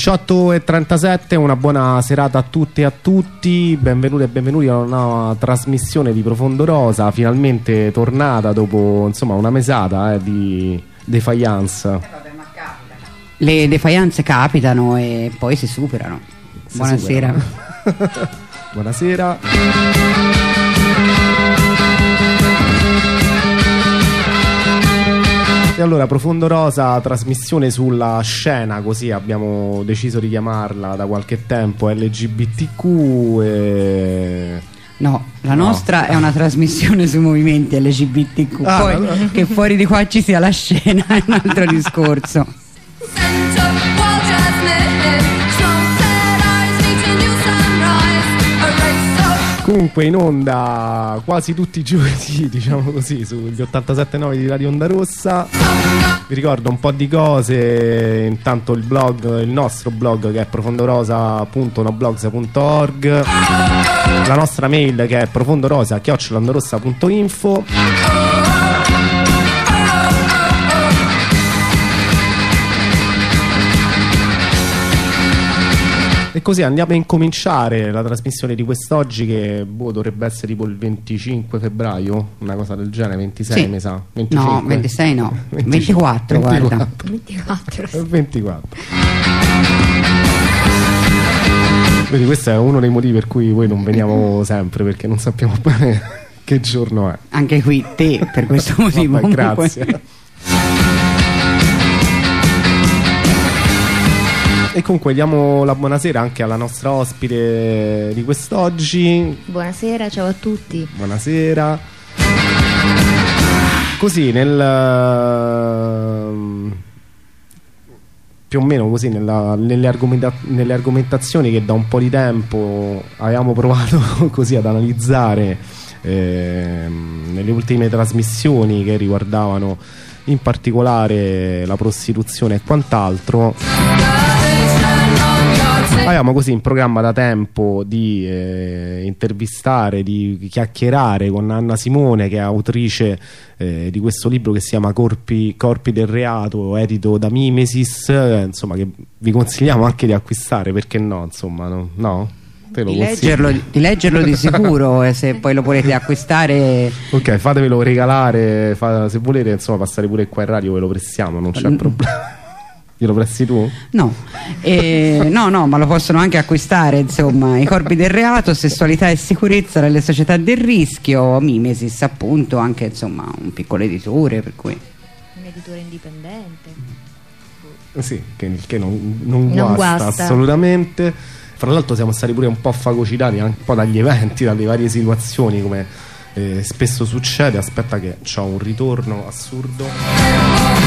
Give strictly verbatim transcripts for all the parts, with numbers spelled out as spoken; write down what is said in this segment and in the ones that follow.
diciotto e trentasette, una buona serata a tutte e a tutti, benvenuti e benvenuti a una nuova trasmissione di Profondo Rosa, finalmente tornata dopo insomma una mesata eh, di defiance. Eh vabbè, ma capita. Le defiance capitano e poi si superano. Si Buonasera. superano. Buonasera. E allora Profondo Rosa, trasmissione sulla scena, così abbiamo deciso di chiamarla da qualche tempo, L G B T Q e... No, la No. nostra è una trasmissione sui movimenti L G B T Q. Ah, Poi no, no. che fuori di qua ci sia la scena è un altro discorso. Comunque in onda quasi tutti i giovedì, diciamo così, sugli ottantasette virgola nove di Radio Onda Rossa. Vi ricordo un po' di cose, intanto il blog, il nostro blog che è profondorosa punto noblogs punto org, la nostra mail che è profondorosa chiocciola ondorossa punto info. E così andiamo a incominciare la trasmissione di quest'oggi che boh, dovrebbe essere tipo il venticinque febbraio, una cosa del genere, ventisei Sì. mi sa. venticinque. No, ventisei no, venticinque. ventiquattro, guarda. ventiquattro. ventiquattro. Vedi, questo è uno dei motivi per cui voi non veniamo sempre, perché non sappiamo bene che giorno è. Anche qui te per questo motivo. Vabbè, comunque. grazie. E comunque diamo la buonasera anche alla nostra ospite di quest'oggi. Buonasera, ciao a tutti. Buonasera. Così nel più o meno così nella, nelle, argomenta- nelle argomentazioni che da un po' di tempo avevamo provato così ad analizzare ehm, nelle ultime trasmissioni che riguardavano in particolare la prostituzione e quant'altro. Avevamo così in programma da tempo di eh, intervistare, di chiacchierare con Anna Simone, che è autrice eh, di questo libro che si chiama Corpi, Corpi del Reato, edito da Mimesis, eh, insomma, che vi consigliamo anche di acquistare, perché no, insomma, no? no? Te lo Di consiglio. leggerlo, di leggerlo di sicuro, e se poi lo volete acquistare. Ok, fatevelo regalare, fa- se volete insomma passare pure qua in radio ve lo prestiamo, non c'è problema. Glielo presti tu? No, eh, no, no, ma lo possono anche acquistare, insomma, I Corpi del Reato, Sessualità e Sicurezza nelle società del rischio, Mimesis, appunto, anche insomma un piccolo editore, per cui Un editore indipendente. Sì, che, che non, non, Non guasta, guasta. assolutamente. Fra l'altro siamo stati pure un po' fagocitati anche un po' dagli eventi, dalle varie situazioni, come eh, spesso succede. Aspetta che c'ho un ritorno assurdo.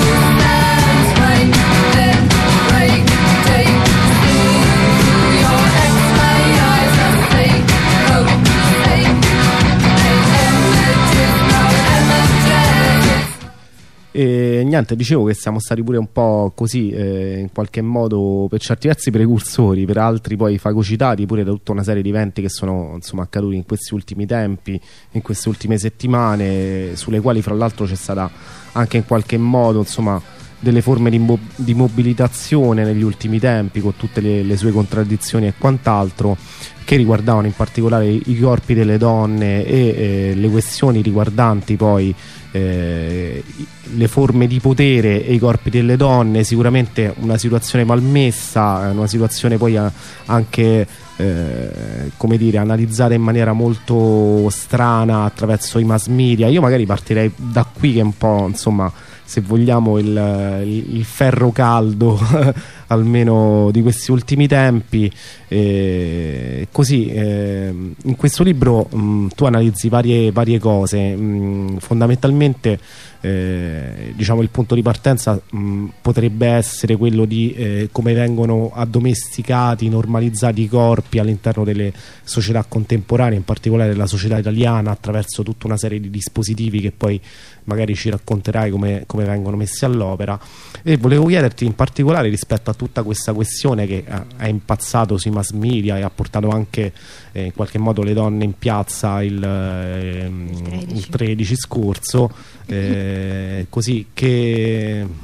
E niente, dicevo che siamo stati pure un po' così eh, in qualche modo per certi versi precursori, per altri poi fagocitati pure da tutta una serie di eventi che sono insomma accaduti in questi ultimi tempi, in queste ultime settimane, sulle quali fra l'altro c'è stata anche in qualche modo insomma delle forme di, mo- di mobilitazione negli ultimi tempi, con tutte le, le sue contraddizioni e quant'altro, che riguardavano in particolare i corpi delle donne e eh, le questioni riguardanti poi eh, le forme di potere e i corpi delle donne. Sicuramente una situazione malmessa, una situazione poi a- anche eh, come dire, analizzata in maniera molto strana attraverso i mass media. Io magari partirei da qui, che è un po' insomma, se vogliamo, il, il, il ferro caldo almeno di questi ultimi tempi. Eh, così eh, in questo libro mh, tu analizzi varie, varie cose, mh, fondamentalmente eh, diciamo il punto di partenza mh, potrebbe essere quello di eh, come vengono addomesticati, normalizzati i corpi all'interno delle società contemporanee, in particolare la società italiana, attraverso tutta una serie di dispositivi che poi magari ci racconterai come, come vengono messi all'opera. E volevo chiederti in particolare rispetto a tutta questa questione che ha impazzato sui mass media e ha portato anche eh, in qualche modo le donne in piazza il, eh, il tredici scorso, eh, così che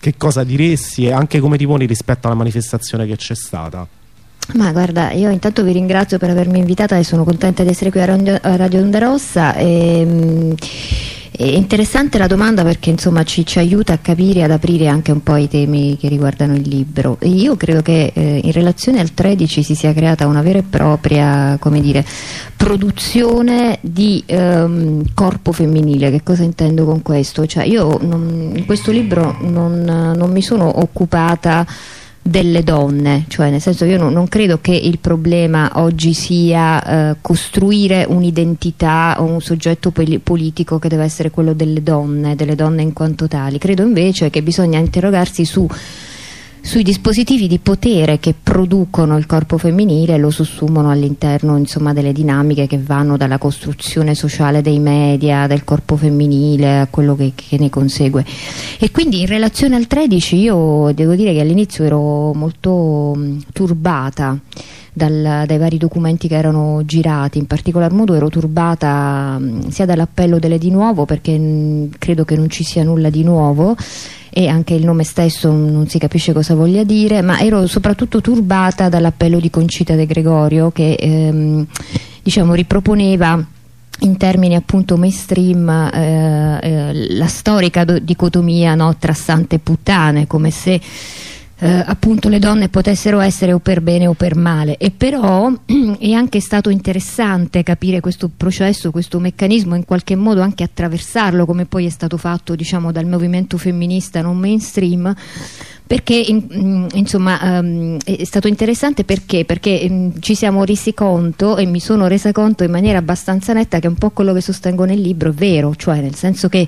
che cosa diresti e anche come ti poni rispetto alla manifestazione che c'è stata? Ma guarda, io intanto vi ringrazio per avermi invitata e sono contenta di essere qui a Radio, a Radio Onda Rossa. E, mh, è interessante la domanda perché insomma ci, ci aiuta a capire e ad aprire anche un po' i temi che riguardano il libro. E io credo che eh, in relazione al tredici si sia creata una vera e propria, come dire, produzione di ehm, corpo femminile. Che cosa intendo con questo? Cioè io non, in questo libro non, non mi sono occupata delle donne, cioè nel senso io non, non credo che il problema oggi sia eh, costruire un'identità o un soggetto politico che deve essere quello delle donne, delle donne in quanto tali. Credo invece che bisogna interrogarsi su sui dispositivi di potere che producono il corpo femminile e lo sussumono all'interno insomma delle dinamiche che vanno dalla costruzione sociale dei media, del corpo femminile a quello che, che ne consegue. E quindi in relazione al tredici io devo dire che all'inizio ero molto mh, turbata Dal, dai vari documenti che erano girati, in particolar modo ero turbata mh, sia dall'appello delle Di Nuovo, perché mh, credo che non ci sia nulla di nuovo e anche il nome stesso non si capisce cosa voglia dire, ma ero soprattutto turbata dall'appello di Concita De Gregorio che ehm, diciamo riproponeva in termini appunto mainstream eh, eh, la storica dicotomia, no, tra sante e puttane, come se Eh, appunto le donne potessero essere o per bene o per male. E però è anche stato interessante capire questo processo, questo meccanismo, in qualche modo anche attraversarlo, come poi è stato fatto diciamo dal movimento femminista non mainstream, perché in, insomma um, è stato interessante perché, perché um, ci siamo resi conto, e mi sono resa conto in maniera abbastanza netta, che un po' quello che sostengo nel libro è vero, cioè nel senso che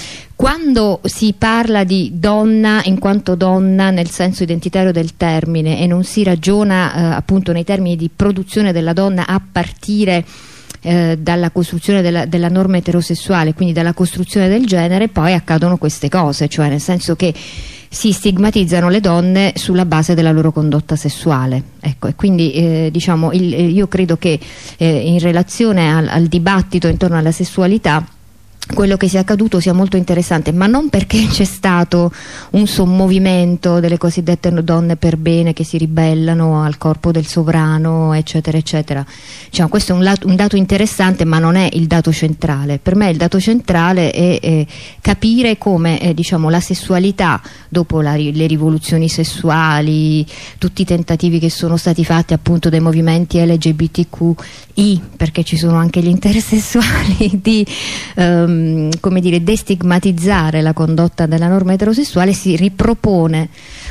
quando si parla di donna in quanto donna nel senso identitario del termine e non si ragiona eh, appunto nei termini di produzione della donna a partire eh, dalla costruzione della, della norma eterosessuale, quindi dalla costruzione del genere, poi accadono queste cose, cioè nel senso che si stigmatizzano le donne sulla base della loro condotta sessuale. Ecco, e quindi eh, diciamo il, io credo che eh, in relazione al, al dibattito intorno alla sessualità quello che sia accaduto sia molto interessante, ma non perché c'è stato un sommovimento delle cosiddette donne per bene che si ribellano al corpo del sovrano eccetera eccetera. Cioè, questo è un, lato, un dato interessante, ma non è il dato centrale. Per me il dato centrale è, è capire come eh, diciamo, la sessualità dopo la, le rivoluzioni sessuali, tutti i tentativi che sono stati fatti appunto dai movimenti L G B T Q I, perché ci sono anche gli intersessuali, di um, come dire, destigmatizzare la condotta della norma eterosessuale, si ripropone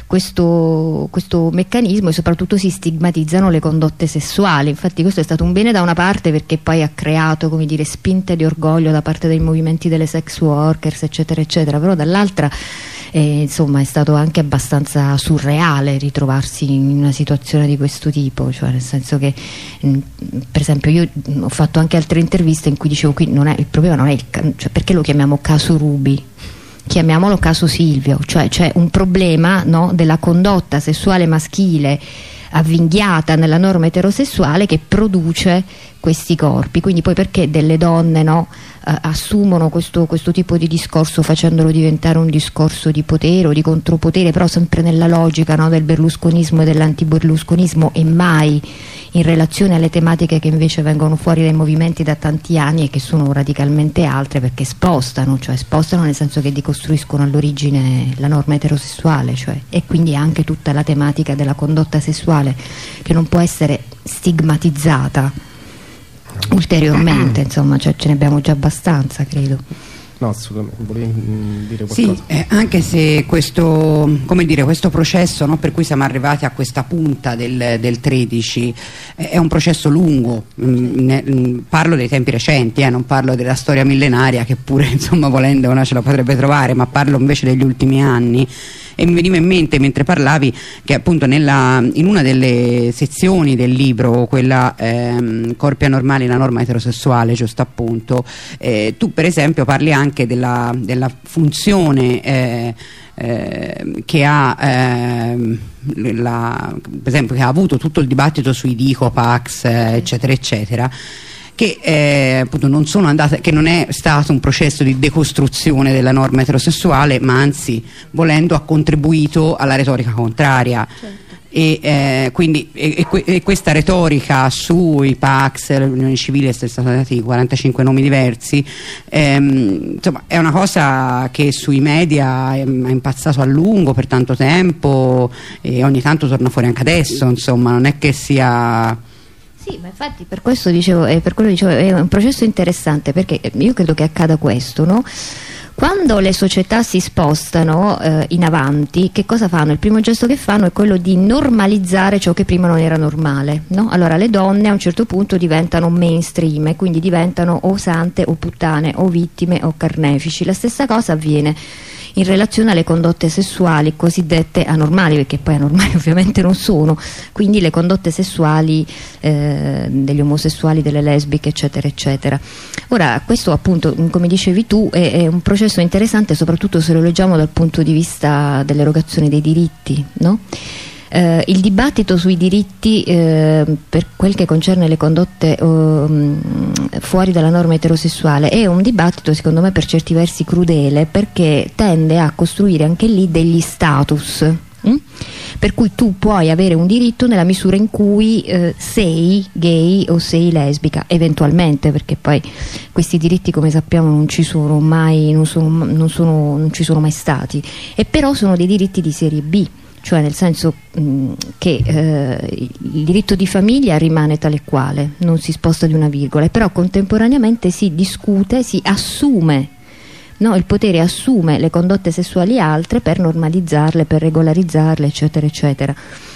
questo, questo meccanismo e soprattutto si stigmatizzano le condotte sessuali. Infatti questo è stato un bene da una parte, perché poi ha creato, come dire, spinte di orgoglio da parte dei movimenti delle sex workers eccetera eccetera, però dall'altra eh, insomma è stato anche abbastanza surreale ritrovarsi in una situazione di questo tipo, cioè nel senso che mh, per esempio io mh, ho fatto anche altre interviste in cui dicevo qui non è, il problema non è il, cioè, perché lo chiamiamo caso Ruby? Chiamiamolo caso Silvio, cioè c'è un problema, no, della condotta sessuale maschile avvinghiata nella norma eterosessuale che produce questi corpi. Quindi poi perché delle donne, no, eh, assumono questo, questo tipo di discorso facendolo diventare un discorso di potere o di contropotere, però sempre nella logica, no, del berlusconismo e dell'antiberlusconismo e mai in relazione alle tematiche che invece vengono fuori dai movimenti da tanti anni e che sono radicalmente altre, perché spostano, cioè spostano nel senso che decostruiscono all'origine la norma eterosessuale, cioè, e quindi anche tutta la tematica della condotta sessuale che non può essere stigmatizzata ulteriormente, insomma, cioè ce ne abbiamo già abbastanza, credo. No, assolutamente, volevi dire qualcosa? Sì, eh, anche se questo, come dire, questo processo, no, per cui siamo arrivati a questa punta del, del tredici eh, è un processo lungo, mm, ne, mm, parlo dei tempi recenti, eh, non parlo della storia millenaria che pure insomma volendo una ce la potrebbe trovare, ma parlo invece degli ultimi anni. E mi veniva in mente mentre parlavi che appunto nella, in una delle sezioni del libro, quella ehm, corpi anormali, la norma eterosessuale, giusto appunto, eh, tu per esempio parli anche della, della funzione eh, eh, che ha eh, la, per esempio che ha avuto tutto il dibattito sui Dicopax eh, eccetera eccetera, che eh, appunto non sono andate, che non è stato un processo di decostruzione della norma eterosessuale, ma anzi, volendo, ha contribuito alla retorica contraria. Certo. E, eh, quindi e, e, e questa retorica sui P A C S, le unioni civili, sono stati dati quarantacinque nomi diversi, ehm, insomma è una cosa che sui media è, è impazzato a lungo per tanto tempo e ogni tanto torna fuori anche adesso, insomma non è che sia... Sì, ma infatti per questo dicevo, eh, per quello dicevo, è un processo interessante, perché io credo che accada questo, no? Quando le società si spostano eh, in avanti, che cosa fanno? Il primo gesto che fanno è quello di normalizzare ciò che prima non era normale, no? Allora le donne a un certo punto diventano mainstream e quindi diventano o sante o puttane o vittime o carnefici. La stessa cosa avviene in relazione alle condotte sessuali cosiddette anormali, perché poi anormali ovviamente non sono, quindi le condotte sessuali eh, degli omosessuali, delle lesbiche, eccetera eccetera. Ora questo appunto, come dicevi tu, è, è un processo interessante, soprattutto se lo leggiamo dal punto di vista dell'erogazione dei diritti, no? Eh, il dibattito sui diritti eh, per quel che concerne le condotte eh, fuori dalla norma eterosessuale è un dibattito secondo me per certi versi crudele, perché tende a costruire anche lì degli status, hm? per cui tu puoi avere un diritto nella misura in cui eh, sei gay o sei lesbica, eventualmente, perché poi questi diritti, come sappiamo, non ci sono mai, non, sono, non, sono, non ci sono mai stati, e però sono dei diritti di serie B. Cioè nel senso mh, che eh, il diritto di famiglia rimane tale quale, non si sposta di una virgola, però contemporaneamente si discute, si assume, no, il potere assume le condotte sessuali altre per normalizzarle, per regolarizzarle, eccetera eccetera.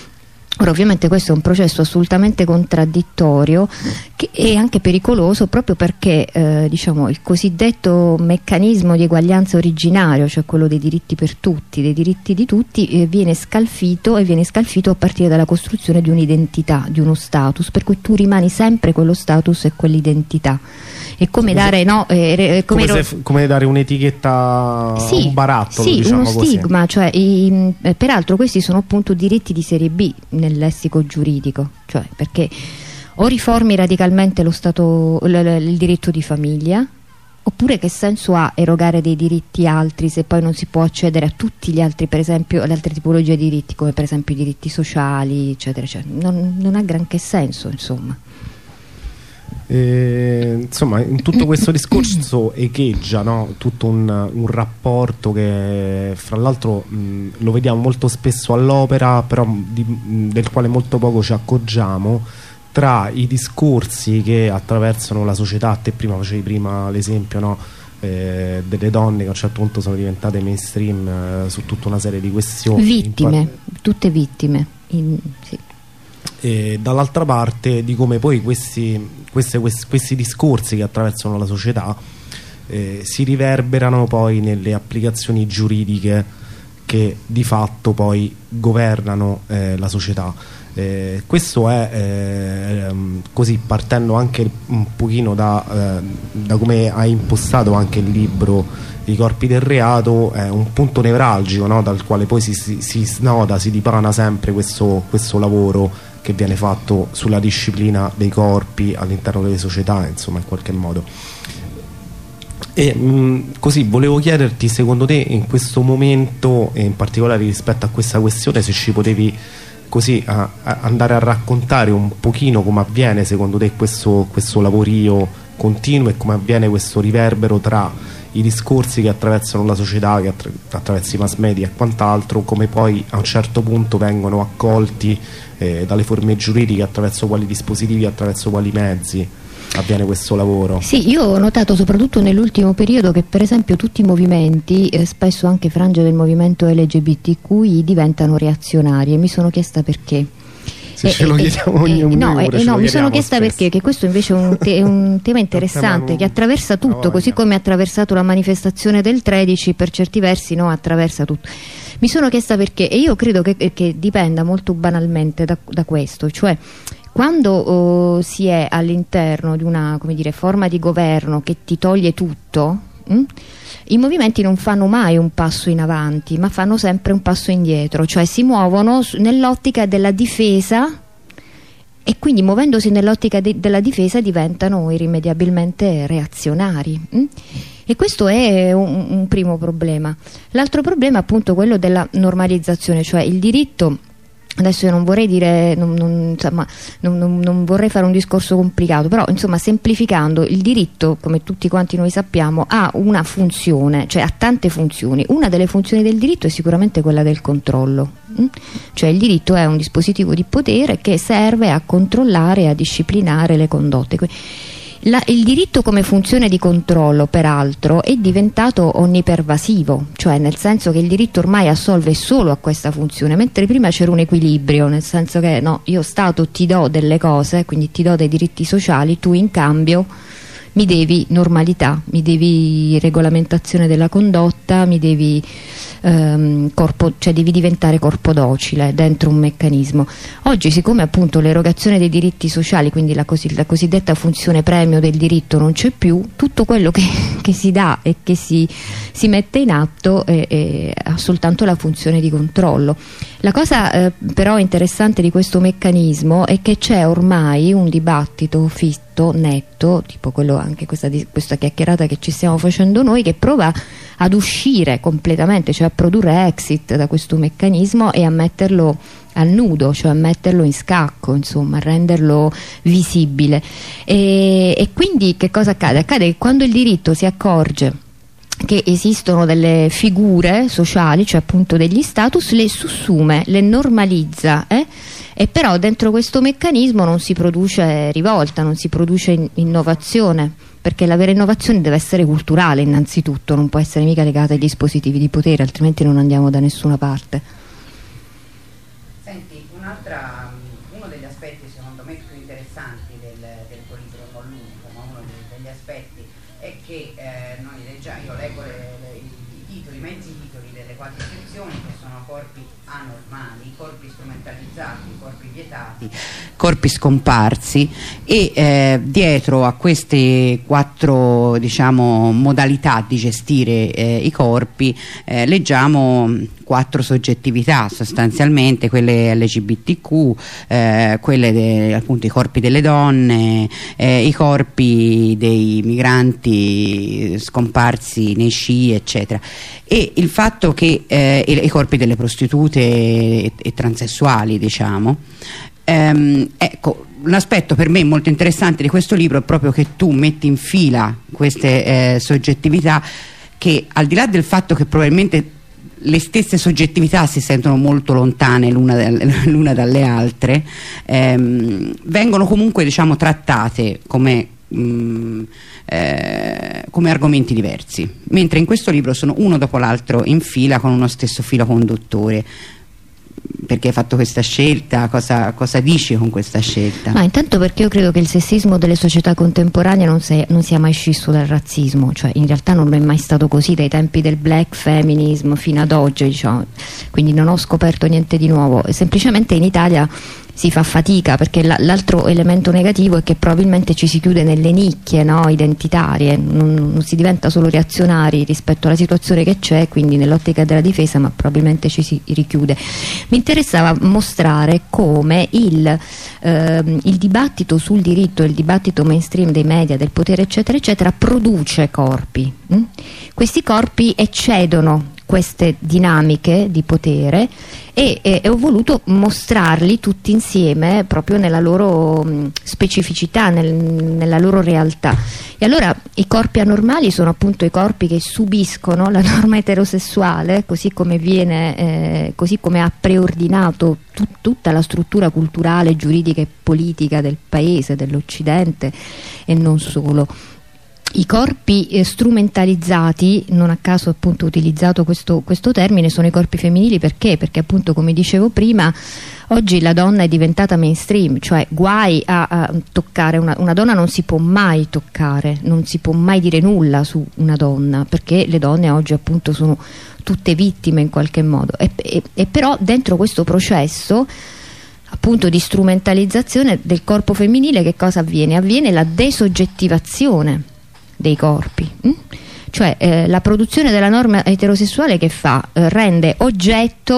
Ora ovviamente questo è un processo assolutamente contraddittorio, che è anche pericoloso proprio perché eh, diciamo, il cosiddetto meccanismo di eguaglianza originario, cioè quello dei diritti per tutti, dei diritti di tutti, eh, viene scalfito e viene scalfito a partire dalla costruzione di un'identità, di uno status, per cui tu rimani sempre quello status e quell'identità. È come dare, no, eh, come, come, se, come dare un'etichetta, sì, un barattolo, sì, diciamo, uno così. stigma, cioè, i, eh, peraltro questi sono appunto diritti di serie B nel lessico giuridico, cioè perché o riformi radicalmente lo stato, l, l, il diritto di famiglia, oppure che senso ha erogare dei diritti altri se poi non si può accedere a tutti gli altri, per esempio alle altre tipologie di diritti, come per esempio i diritti sociali, eccetera eccetera. Non, non ha granché senso, insomma. Eh, insomma, in tutto questo discorso echeggia, no? Tutto un, un rapporto che fra l'altro mh, lo vediamo molto spesso all'opera, però di, mh, del quale molto poco ci accorgiamo, tra i discorsi che attraversano la società. Te prima facevi prima l'esempio, no? eh, delle donne che a un certo punto sono diventate mainstream eh, su tutta una serie di questioni, vittime, tutte vittime, in, sì. E dall'altra parte di come poi questi, queste, questi, questi discorsi che attraversano la società eh, si riverberano poi nelle applicazioni giuridiche che di fatto poi governano eh, la società. Eh, questo è eh, così, partendo anche un pochino da, eh, da come hai impostato anche il libro I corpi del reato, è un punto nevralgico, no? Dal quale poi si, si, si snoda, si dipana sempre questo, questo lavoro che viene fatto sulla disciplina dei corpi all'interno delle società, insomma, in qualche modo. E mh, così volevo chiederti, secondo te in questo momento, e in particolare rispetto a questa questione, se ci potevi così a, a andare a raccontare un pochino come avviene secondo te questo, questo lavorio continuo e come avviene questo riverbero tra i discorsi che attraversano la società, che attra attraverso i mass media e quant'altro, come poi a un certo punto vengono accolti eh, dalle forme giuridiche, attraverso quali dispositivi, attraverso quali mezzi avviene questo lavoro. Sì, io ho notato soprattutto nell'ultimo periodo che per esempio tutti i movimenti, eh, spesso anche frange del movimento L G B T Q I, diventano reazionari, e mi sono chiesta perché. Se ce lo chiediamo ogni no, eh, no mi sono chiesta spesso. Perché che questo invece è un, te è un tema interessante, tema che attraversa tutto, così come ha attraversato la manifestazione del tredici, per certi versi no, attraversa tutto. Mi sono chiesta perché, e io credo che, che dipenda molto banalmente da, da questo, cioè quando oh, si è all'interno di una, come dire, forma di governo che ti toglie tutto, mh? i movimenti non fanno mai un passo in avanti, ma fanno sempre un passo indietro, cioè si muovono nell'ottica della difesa e quindi muovendosi nell'ottica de della difesa diventano irrimediabilmente reazionari. Hm? E questo è un, un primo problema. L'altro problema è appunto quello della normalizzazione, cioè il diritto. Adesso io non vorrei dire, non, non, insomma, non, non, non vorrei fare un discorso complicato, però insomma semplificando, il diritto, come tutti quanti noi sappiamo, ha una funzione, cioè ha tante funzioni. Una delle funzioni del diritto è sicuramente quella del controllo, hm? Cioè il diritto è un dispositivo di potere che serve a controllare e a disciplinare le condotte. La, il diritto come funzione di controllo, peraltro, è diventato onnipervasivo, cioè nel senso che il diritto ormai assolve solo a questa funzione, mentre prima c'era un equilibrio, nel senso che no, io Stato ti do delle cose, quindi ti do dei diritti sociali, tu in cambio mi devi normalità, mi devi regolamentazione della condotta, mi devi ehm, corpo, cioè devi diventare corpo docile dentro un meccanismo. Oggi, siccome appunto l'erogazione dei diritti sociali, quindi la, così, la cosiddetta funzione premio del diritto non c'è più, tutto quello che, che si dà e che si, si mette in atto è, è, ha soltanto la funzione di controllo. La cosa eh, però interessante di questo meccanismo è che c'è ormai un dibattito fitto, netto, tipo quello, anche questa, questa chiacchierata che ci stiamo facendo noi, che prova ad uscire completamente, cioè a produrre exit da questo meccanismo e a metterlo al nudo, cioè a metterlo in scacco, insomma, a renderlo visibile. E, e quindi che cosa accade? Accade che quando il diritto si accorge che esistono delle figure sociali, cioè appunto degli status, le sussume, le normalizza, eh? E però dentro questo meccanismo non si produce rivolta, non si produce in innovazione, perché la vera innovazione deve essere culturale innanzitutto, non può essere mica legata ai dispositivi di potere, altrimenti non andiamo da nessuna parte. Senti, un'altra, uno degli aspetti secondo me più interessanti del, del tuo libro, non l'unico, ma uno degli, degli aspetti è che eh, noi leggiamo, io leggo le, le, i titoli, i mezzi titoli delle quattro sezioni, che sono corpi anormali, corpi strumentalizzati, corpi vietati, corpi scomparsi, e eh, dietro a queste quattro, diciamo, modalità di gestire eh, i corpi eh, leggiamo quattro soggettività, sostanzialmente quelle L G B T Q, eh, quelle de, appunto i corpi delle donne, eh, i corpi dei migranti scomparsi nei sci, eccetera, e il fatto che eh, i, i corpi delle prostitute e, e transessuali, diciamo. Ehm, ecco, un aspetto per me molto interessante di questo libro è proprio che tu metti in fila queste eh, soggettività che, al di là del fatto che probabilmente le stesse soggettività si sentono molto lontane l'una dalle altre, ehm, vengono comunque, diciamo, trattate come, mh, eh, come argomenti diversi, mentre in questo libro sono uno dopo l'altro in fila con uno stesso filo conduttore. Perché hai fatto questa scelta? Cosa, cosa dici con questa scelta? Ma intanto perché io credo che il sessismo delle società contemporanee non, sei, non sia mai scisso dal razzismo, cioè in realtà non è mai stato così dai tempi del black feminism fino ad oggi, diciamo. Quindi non ho scoperto niente di nuovo, semplicemente in Italia si fa fatica, perché l'altro elemento negativo è che probabilmente ci si chiude nelle nicchie, no, identitarie, non, non si diventa solo reazionari rispetto alla situazione che c'è, quindi nell'ottica della difesa, ma probabilmente ci si richiude. Mi interessava mostrare come il, ehm, il dibattito sul diritto, il dibattito mainstream dei media, del potere eccetera eccetera, produce corpi. Hm? Questi corpi eccedono queste dinamiche di potere e, e, e ho voluto mostrarli tutti insieme proprio nella loro mh, specificità, nel, nella loro realtà. E allora i corpi anormali sono appunto i corpi che subiscono la norma eterosessuale, così come viene, eh, così come ha preordinato tut, tutta la struttura culturale, giuridica e politica del paese, dell'Occidente e non solo. I corpi eh, strumentalizzati, non a caso appunto ho utilizzato questo, questo termine, sono i corpi femminili. Perché? Perché appunto, come dicevo prima, oggi la donna è diventata mainstream, cioè guai a, a toccare una, una donna, non si può mai toccare, non si può mai dire nulla su una donna, perché le donne oggi appunto sono tutte vittime in qualche modo, e, e, e però dentro questo processo appunto di strumentalizzazione del corpo femminile che cosa avviene? Avviene la desoggettivazione dei corpi, hm? Cioè eh, la produzione della norma eterosessuale che fa? Eh, rende oggetto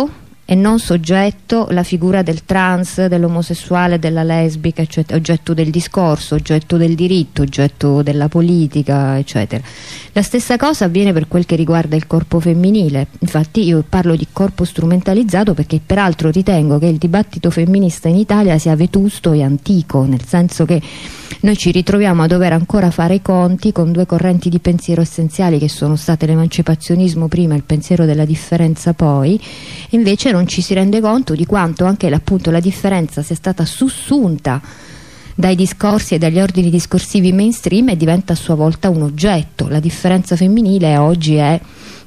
e non soggetto la figura del trans, dell'omosessuale, della lesbica, eccetera, oggetto del discorso, oggetto del diritto, oggetto della politica, eccetera. La stessa cosa avviene per quel che riguarda il corpo femminile. Infatti io parlo di corpo strumentalizzato perché peraltro ritengo che il dibattito femminista in Italia sia vetusto e antico, nel senso che noi ci ritroviamo a dover ancora fare i conti con due correnti di pensiero essenziali che sono state l'emancipazionismo prima e il pensiero della differenza poi. Invece non ci si rende conto di quanto anche appunto la differenza sia stata sussunta dai discorsi e dagli ordini discorsivi mainstream e diventa a sua volta un oggetto. La differenza femminile oggi è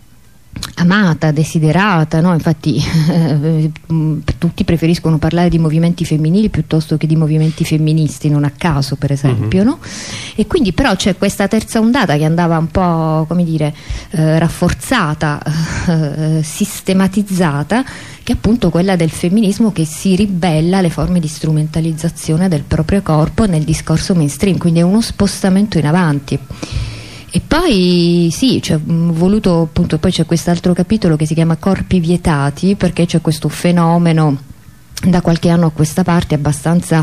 amata, desiderata, no? Infatti eh, tutti preferiscono parlare di movimenti femminili piuttosto che di movimenti femministi, non a caso per esempio, mm-hmm. no? E quindi però c'è questa terza ondata che andava un po', come dire, eh, rafforzata, eh, sistematizzata, che è appunto quella del femminismo che si ribella alle forme di strumentalizzazione del proprio corpo nel discorso mainstream, quindi è uno spostamento in avanti. E poi sì, cioè, voluto appunto, poi c'è quest'altro capitolo che si chiama Corpi vietati, perché c'è questo fenomeno da qualche anno a questa parte abbastanza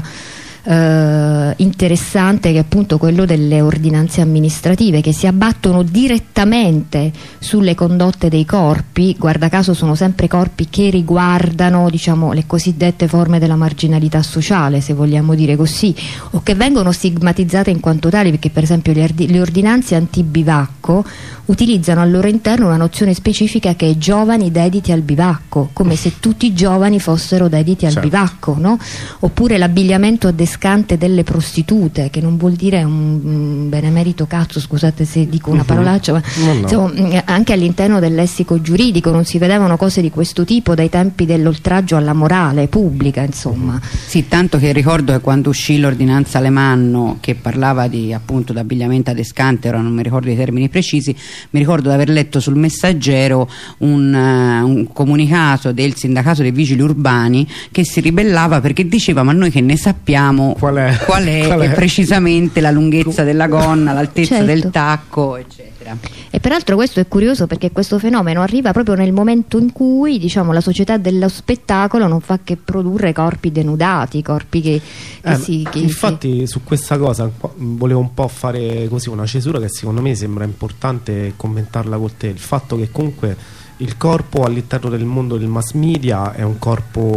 eh, interessante, che è appunto quello delle ordinanze amministrative che si abbattono direttamente sulle condotte dei corpi. Guarda caso sono sempre corpi che riguardano, diciamo, le cosiddette forme della marginalità sociale, se vogliamo dire così, o che vengono stigmatizzate in quanto tali, perché per esempio le, le ordinanze anti-bivacco utilizzano al loro interno una nozione specifica che è giovani dediti al bivacco, come se tutti i giovani fossero dediti al certo. bivacco, no? Oppure l'abbigliamento adescante delle prostitute, che non vuol dire un, un benemerito cazzo, scusate se dico una uh-huh. parolaccia, ma no, no. Insomma, anche all'interno del lessico giuridico non si vedevano cose di questo tipo dai tempi dell'oltraggio alla morale pubblica, insomma. Sì, tanto che ricordo che quando uscì l'ordinanza Alemanno che parlava di appunto d'abbigliamento adescante, ora non mi ricordo i termini precisi, mi ricordo di aver letto sul Messaggero un, uh, un comunicato del sindacato dei vigili urbani che si ribellava perché diceva: ma noi che ne sappiamo qual è, qual è, qual è? precisamente la lunghezza della gonna, l'altezza certo. del tacco, eccetera. E peraltro questo è curioso perché questo fenomeno arriva proprio nel momento in cui, diciamo, la società dello spettacolo non fa che produrre corpi denudati, corpi che, che eh, si che infatti si... su questa cosa volevo un po' fare così una cesura che secondo me sembra importante commentarla con te. Il fatto che comunque il corpo all'interno del mondo del mass media è un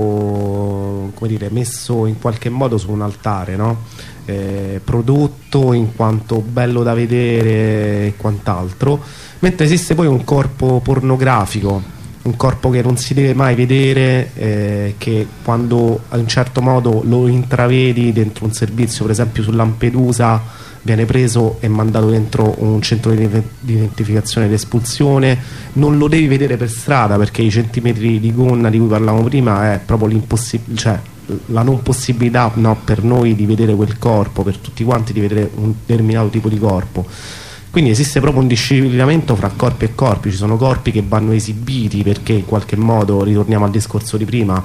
corpo, come dire, messo in qualche modo su un altare, no? Eh, prodotto in quanto bello da vedere e quant'altro, mentre esiste poi un corpo pornografico, un corpo che non si deve mai vedere, eh, che quando a un certo modo lo intravedi dentro un servizio, per esempio su Lampedusa, viene preso e mandato dentro un centro di identificazione ed espulsione. Non lo devi vedere per strada perché i centimetri di gonna di cui parlavamo prima è proprio l'impossibilità, cioè la non possibilità, no, per noi di vedere quel corpo, per tutti quanti di vedere un determinato tipo di corpo. Quindi esiste proprio un disciplinamento fra corpi e corpi. Ci sono corpi che vanno esibiti perché in qualche modo, ritorniamo al discorso di prima,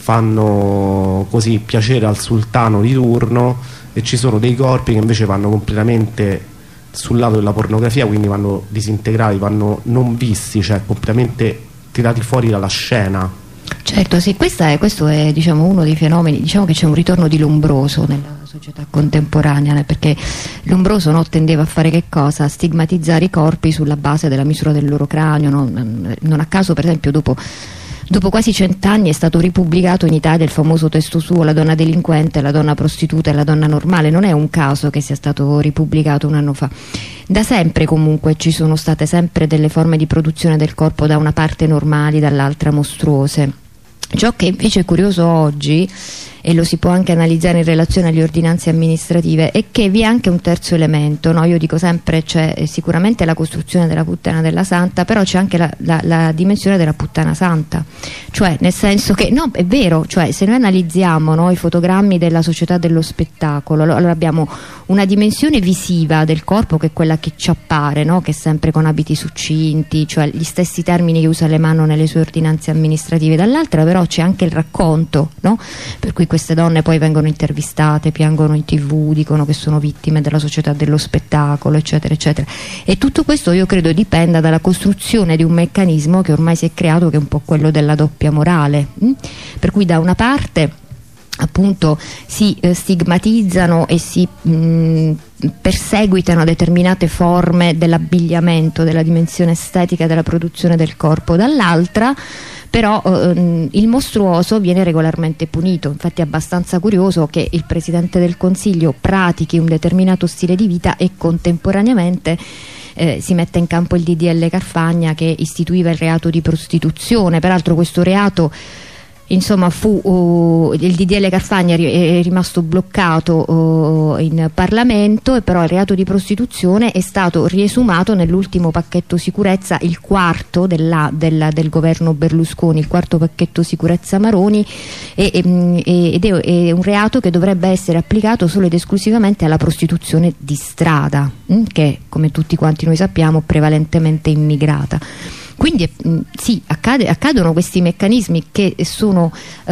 fanno così piacere al sultano di turno, e ci sono dei corpi che invece vanno completamente sul lato della pornografia, quindi vanno disintegrati, vanno non visti, cioè completamente tirati fuori dalla scena. Certo, sì, questa è, questo è, diciamo, uno dei fenomeni. Diciamo che c'è un ritorno di Lombroso nella società contemporanea, perché Lombroso, no, tendeva a fare che cosa? A stigmatizzare i corpi sulla base della misura del loro cranio, no? Non a caso, per esempio, dopo Dopo quasi cent'anni è stato ripubblicato in Italia il famoso testo suo La donna delinquente, la donna prostituta e la donna normale. Non è un caso che sia stato ripubblicato un anno fa. Da sempre comunque ci sono state sempre delle forme di produzione del corpo, da una parte normali, dall'altra mostruose. Ciò che invece è curioso oggi, e lo si può anche analizzare in relazione alle ordinanze amministrative, è che vi è anche un terzo elemento, no? Io dico sempre c'è sicuramente la costruzione della puttana della santa, però c'è anche la, la, la dimensione della puttana santa, cioè nel senso che, no, è vero, cioè se noi analizziamo, no, i fotogrammi della società dello spettacolo, allora abbiamo una dimensione visiva del corpo che è quella che ci appare, no? Che è sempre con abiti succinti, cioè gli stessi termini che usa Alemanno nelle sue ordinanze amministrative. Dall'altra però c'è anche il racconto, no? Per cui queste donne poi vengono intervistate, piangono in tv, dicono che sono vittime della società dello spettacolo, eccetera eccetera, e tutto questo io credo dipenda dalla costruzione di un meccanismo che ormai si è creato, che è un po' quello della doppia morale, hm? Per cui da una parte appunto si eh, stigmatizzano e si mh, perseguitano determinate forme dell'abbigliamento, della dimensione estetica della produzione del corpo, dall'altra però eh, il mostruoso viene regolarmente punito. Infatti è abbastanza curioso che il Presidente del Consiglio pratichi un determinato stile di vita e contemporaneamente eh, si mette in campo il D D L Carfagna che istituiva il reato di prostituzione. Peraltro questo reato, insomma, fu uh, il D D L Carfagna è rimasto bloccato uh, in Parlamento, e però il reato di prostituzione è stato riesumato nell'ultimo pacchetto sicurezza, il quarto della, della, del governo Berlusconi, il quarto pacchetto sicurezza Maroni, e, e, ed è, è un reato che dovrebbe essere applicato solo ed esclusivamente alla prostituzione di strada, mh, che come tutti quanti noi sappiamo prevalentemente immigrata. Quindi sì, accade, accadono questi meccanismi che sono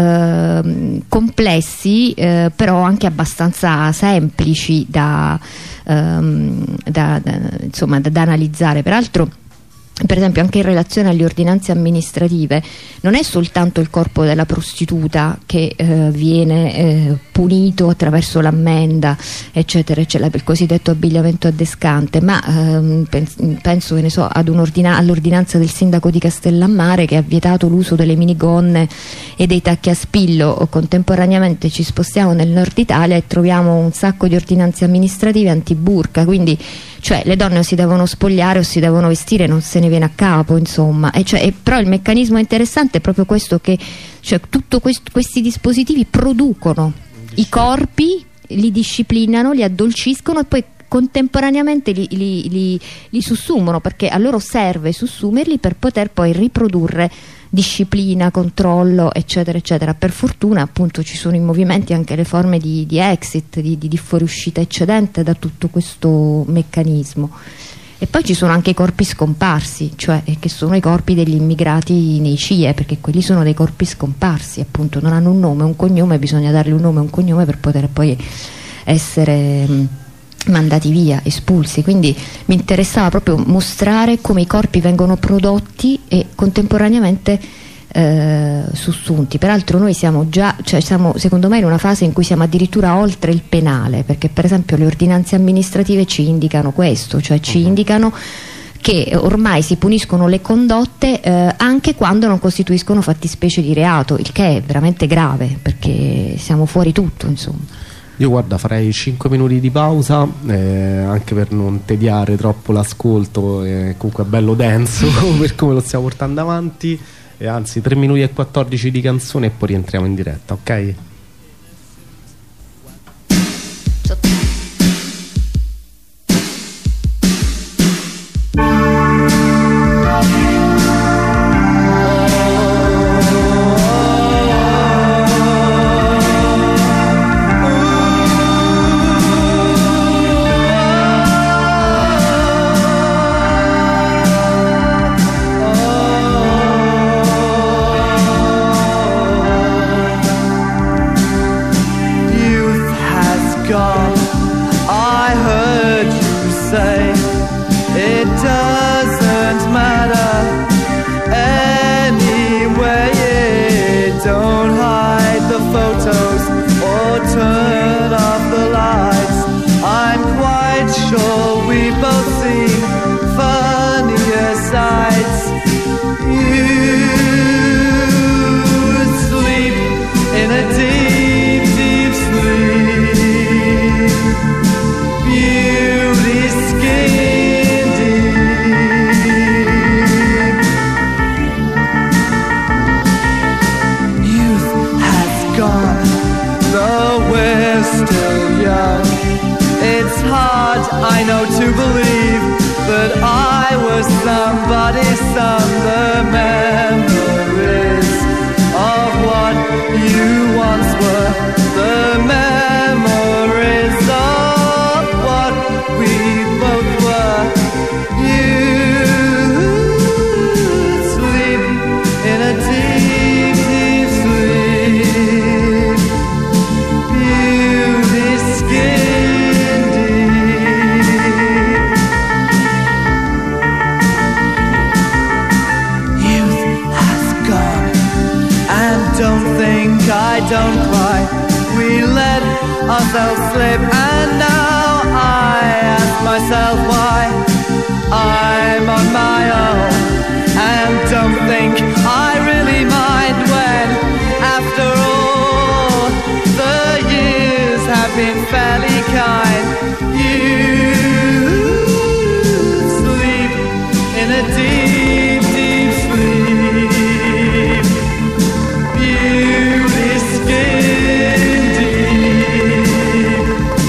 eh, complessi, eh, però anche abbastanza semplici da, ehm, da, da, insomma, da, da analizzare. Peraltro, per esempio, anche in relazione alle ordinanze amministrative non è soltanto il corpo della prostituta che eh, viene eh, punito attraverso l'ammenda, eccetera eccetera, il cosiddetto abbigliamento adescante, ma ehm, penso che ne so ad all'ordinanza del sindaco di Castellammare che ha vietato l'uso delle minigonne e dei tacchi a spillo. Contemporaneamente ci spostiamo nel nord Italia e troviamo un sacco di ordinanze amministrative anti-burka, quindi cioè le donne o si devono spogliare o si devono vestire, non se ne viene a capo, insomma. E cioè, e però il meccanismo interessante è proprio questo, che cioè, tutto quest questi dispositivi producono i corpi, li disciplinano, li addolciscono e poi contemporaneamente li, li, li, li sussumono, perché a loro serve sussumerli per poter poi riprodurre disciplina, controllo, eccetera eccetera. Per fortuna appunto ci sono in movimenti anche le forme di, di exit, di, di, di fuoriuscita eccedente da tutto questo meccanismo. E poi ci sono anche i corpi scomparsi, cioè che sono i corpi degli immigrati nei C I E, perché quelli sono dei corpi scomparsi, appunto non hanno un nome, un cognome, bisogna dargli un nome e un cognome per poter poi essere mh, mandati via, espulsi. Quindi mi interessava proprio mostrare come i corpi vengono prodotti e contemporaneamente eh, sussunti. Peraltro noi siamo già, cioè siamo secondo me in una fase in cui siamo addirittura oltre il penale, perché per esempio le ordinanze amministrative ci indicano questo, cioè ci uh-huh. indicano che ormai si puniscono le condotte eh, anche quando non costituiscono fattispecie di reato, il che è veramente grave, perché siamo fuori tutto, insomma. Io guarda farei cinque minuti di pausa, eh, anche per non tediare troppo l'ascolto, eh, comunque è bello denso per come lo stiamo portando avanti, e anzi tre minuti e quattordici di canzone e poi rientriamo in diretta, ok? myself slip, and now I ask myself why I'm on my own, and don't think I really mind when, after all, the years have been fairly kind. You sleep in a deep, deep sleep. Beauty skin deep.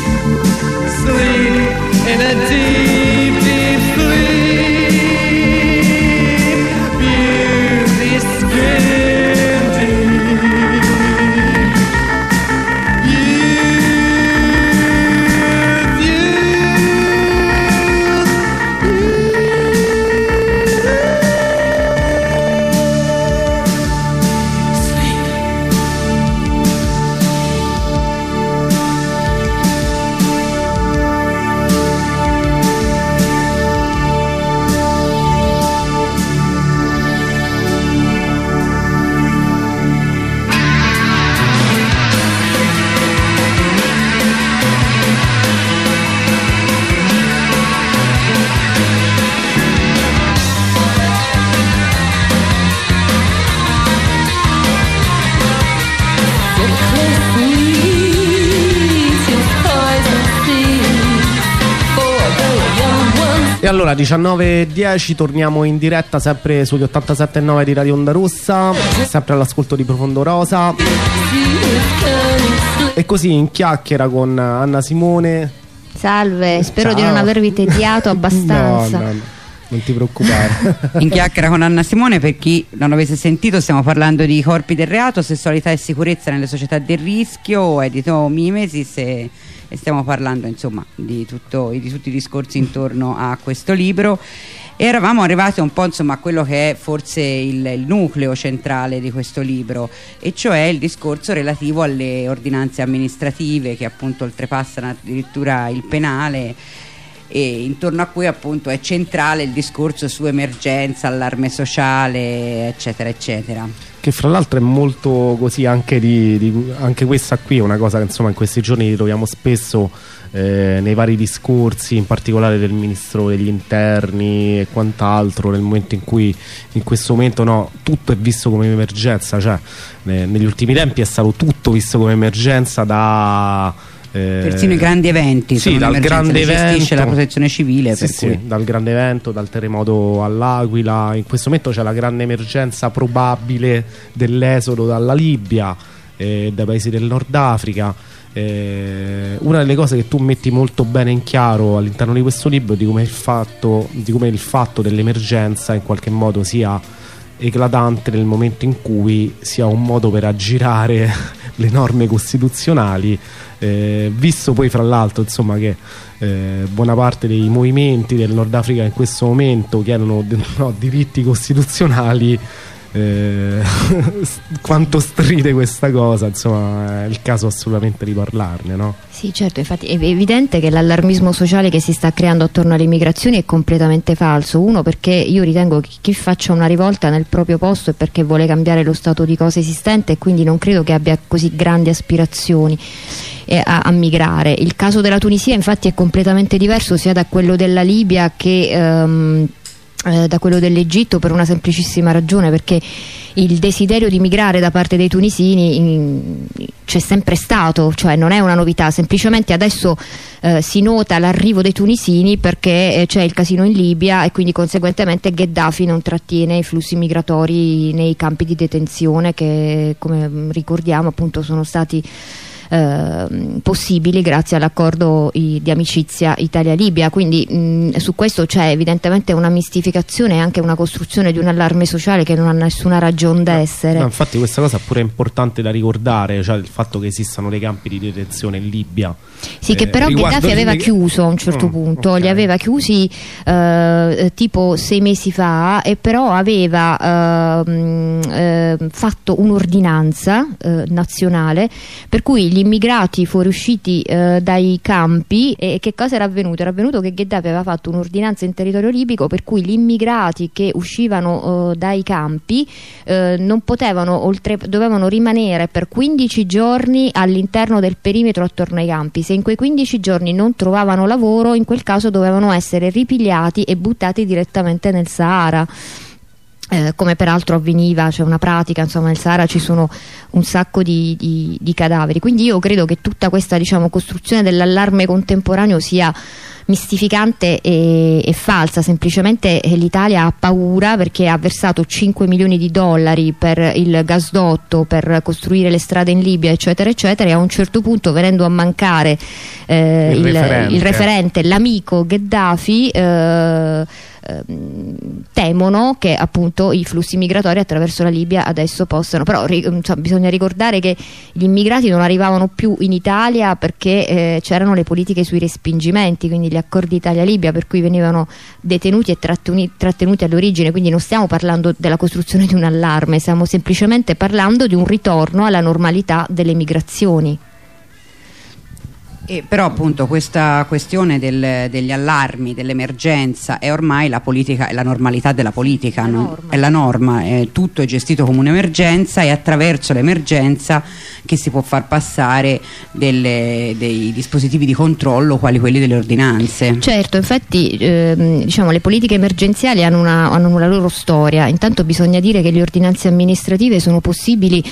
Sleep in a deep, deep sleep. Beauty skin deep. Youth, E allora diciannove e dieci torniamo in diretta sempre sugli ottantasette e nove di Radio Onda Rossa, sempre all'ascolto di Profondo Rosa. E così in chiacchiera con Anna Simone. Salve, spero Ciao. di non avervi tediato abbastanza. No, no, no, non ti preoccupare. In chiacchiera con Anna Simone, per chi non avesse sentito, stiamo parlando di corpi del reato, sessualità e sicurezza nelle società del rischio, edito Mimesis, e, e stiamo parlando insomma di, tutto, di tutti i discorsi intorno a questo libro. E eravamo arrivati un po' insomma a quello che è forse il, il nucleo centrale di questo libro, e cioè il discorso relativo alle ordinanze amministrative che appunto oltrepassano addirittura il penale, e intorno a cui appunto è centrale il discorso su emergenza, allarme sociale, eccetera eccetera. Che fra l'altro è molto così anche di, di anche questa qui è una cosa che insomma in questi giorni ritroviamo spesso eh, nei vari discorsi, in particolare del ministro degli interni e quant'altro, nel momento in cui in questo momento no, tutto è visto come emergenza, cioè eh, negli ultimi tempi è stato tutto visto come emergenza, da Eh, persino i grandi eventi, sì, sono dal grande evento gestisce la protezione civile, sì, per sì, cui. dal grande evento, dal terremoto all'Aquila. In questo momento c'è la grande emergenza probabile dell'esodo dalla Libia e dai paesi del Nord Africa. Eh, una delle cose che tu metti molto bene in chiaro all'interno di questo libro è di come il fatto, di come il fatto dell'emergenza in qualche modo sia eclatante nel momento in cui sia un modo per aggirare le norme costituzionali, eh, visto poi fra l'altro insomma che eh, buona parte dei movimenti del Nord Africa in questo momento chiedono no, diritti costituzionali. Eh, quanto stride questa cosa, insomma è il caso assolutamente di parlarne, no? Sì, certo, infatti è evidente che l'allarmismo sociale che si sta creando attorno alle migrazioni è completamente falso. Uno, perché io ritengo che chi faccia una rivolta nel proprio posto è perché vuole cambiare lo stato di cose esistente, e quindi non credo che abbia così grandi aspirazioni eh, a, a migrare. Il caso della Tunisia infatti è completamente diverso sia da quello della Libia che ehm, Eh, da quello dell'Egitto, per una semplicissima ragione, perché il desiderio di migrare da parte dei tunisini c'è sempre stato, cioè non è una novità, semplicemente adesso eh, si nota l'arrivo dei tunisini perché eh, c'è il casino in Libia e quindi conseguentemente Gheddafi non trattiene i flussi migratori nei campi di detenzione che, come ricordiamo, appunto sono stati Eh, possibili grazie all'accordo di amicizia Italia-Libia. Quindi mh, su questo c'è evidentemente una mistificazione e anche una costruzione di un allarme sociale che non ha nessuna ragion d'essere. No, infatti questa cosa è pure importante da ricordare, cioè il fatto che esistano dei campi di detenzione in Libia. Sì, che eh, però Gheddafi aveva chiuso a un certo oh, punto, okay. li aveva chiusi eh, tipo sei mesi fa, e però aveva eh, mh, eh, fatto un'ordinanza eh, nazionale per cui gli immigrati fuoriusciti eh, dai campi. E che cosa era avvenuto? Era avvenuto che Gheddafi aveva fatto un'ordinanza in territorio libico per cui gli immigrati che uscivano eh, dai campi eh, non potevano, oltre, dovevano rimanere per quindici giorni all'interno del perimetro attorno ai campi. Se in quei quindici giorni non trovavano lavoro, in quel caso dovevano essere ripigliati e buttati direttamente nel Sahara. Eh, come peraltro avveniva, c'è una pratica, insomma nel Sahara ci sono un sacco di, di, di cadaveri. Quindi io credo che tutta questa, diciamo, costruzione dell'allarme contemporaneo sia mistificante e, e falsa. Semplicemente l'Italia ha paura perché ha versato cinque milioni di dollari per il gasdotto, per costruire le strade in Libia, eccetera eccetera, e a un certo punto, venendo a mancare eh, il, il, referente. il referente, l'amico Gheddafi, eh, temono che appunto i flussi migratori attraverso la Libia adesso possano, però insomma, bisogna ricordare che gli immigrati non arrivavano più in Italia perché eh, c'erano le politiche sui respingimenti, quindi gli accordi Italia-Libia, per cui venivano detenuti e trattenuti, trattenuti all'origine. Quindi non stiamo parlando della costruzione di un allarme, stiamo semplicemente parlando di un ritorno alla normalità delle migrazioni. E però appunto questa questione del, degli allarmi, dell'emergenza è ormai la politica, è la normalità della politica, la no? norma. È la norma, è, tutto è gestito come un'emergenza, e attraverso l'emergenza che si può far passare delle, dei dispositivi di controllo quali quelli delle ordinanze. Certo, infatti ehm, diciamo, le politiche emergenziali hanno una, hanno una loro storia. Intanto bisogna dire che le ordinanze amministrative sono possibili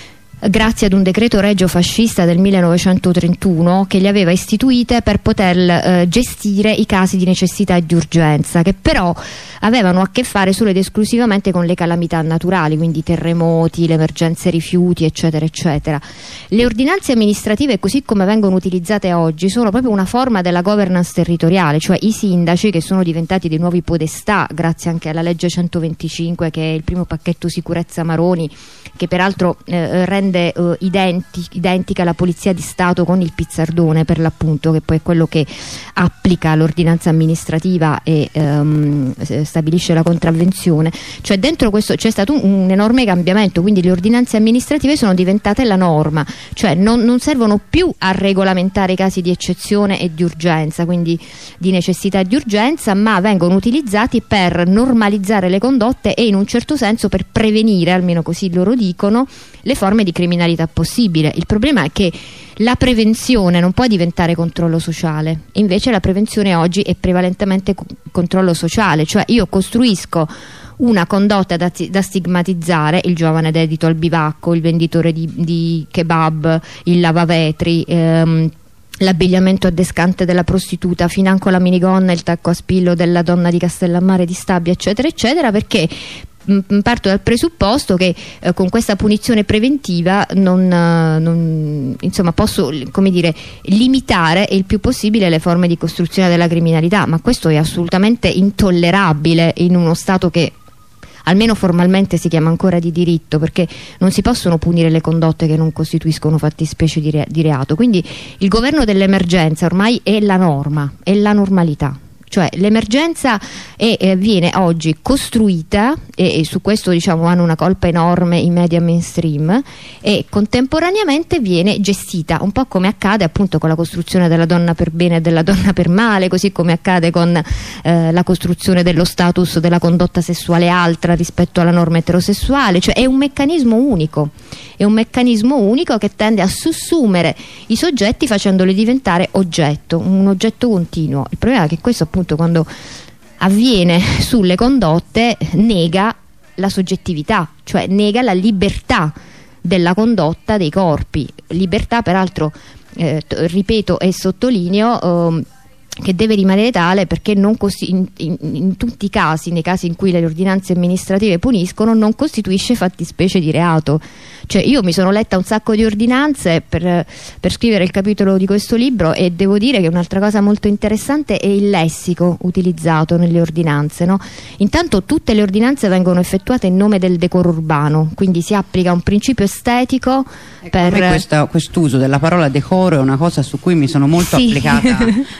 grazie ad un decreto regio fascista del millenovecentotrentuno che li aveva istituite per poter eh, gestire i casi di necessità e di urgenza, che però avevano a che fare solo ed esclusivamente con le calamità naturali, quindi terremoti, le emergenze rifiuti, eccetera eccetera. Le ordinanze amministrative, così come vengono utilizzate oggi, sono proprio una forma della governance territoriale, cioè i sindaci, che sono diventati dei nuovi podestà grazie anche alla legge centoventicinque, che è il primo pacchetto sicurezza Maroni, che peraltro eh, rende Uh, identi, identica la polizia di Stato con il pizzardone, per l'appunto, che poi è quello che applica l'ordinanza amministrativa e um, stabilisce la contravvenzione. Cioè dentro questo c'è stato un, un enorme cambiamento, quindi le ordinanze amministrative sono diventate la norma, cioè non, non servono più a regolamentare i casi di eccezione e di urgenza, quindi di necessità e di urgenza, ma vengono utilizzati per normalizzare le condotte e in un certo senso per prevenire, almeno così loro dicono, le forme di criminalità possibile. Il problema è che la prevenzione non può diventare controllo sociale, e invece la prevenzione oggi è prevalentemente co- controllo sociale, cioè io costruisco una condotta da, da stigmatizzare: il giovane dedito al bivacco, il venditore di, di kebab, il lavavetri, ehm, l'abbigliamento adescante della prostituta, financo la minigonna e il tacco a spillo della donna di Castellammare di Stabia, eccetera eccetera, perché parto dal presupposto che eh, con questa punizione preventiva non, eh, non, insomma, posso, come dire, limitare il più possibile le forme di costruzione della criminalità, ma questo è assolutamente intollerabile in uno Stato che almeno formalmente si chiama ancora di diritto, perché non si possono punire le condotte che non costituiscono fattispecie di, re di reato. Quindi il governo dell'emergenza ormai è la norma, è la normalità. Cioè l'emergenza eh, viene oggi costruita, e, e su questo diciamo hanno una colpa enorme i media mainstream, e contemporaneamente viene gestita, un po' come accade appunto con la costruzione della donna per bene e della donna per male, così come accade con eh, la costruzione dello status della condotta sessuale altra rispetto alla norma eterosessuale. Cioè è un meccanismo unico, è un meccanismo unico che tende a sussumere i soggetti facendoli diventare oggetto, un oggetto continuo. Il problema è che questo appunto quando avviene sulle condotte nega la soggettività, cioè nega la libertà della condotta dei corpi, libertà peraltro eh, ripeto e sottolineo eh, che deve rimanere tale, perché non in, in, in tutti i casi, nei casi in cui le ordinanze amministrative puniscono, non costituisce fattispecie di reato. Cioè io mi sono letta un sacco di ordinanze per, per scrivere il capitolo di questo libro, e devo dire che un'altra cosa molto interessante è il lessico utilizzato nelle ordinanze, no? Intanto tutte le ordinanze vengono effettuate in nome del decoro urbano, quindi si applica un principio estetico. Ecco, per quest'uso della parola decoro è una cosa su cui mi sono molto sì. applicata intellettualmente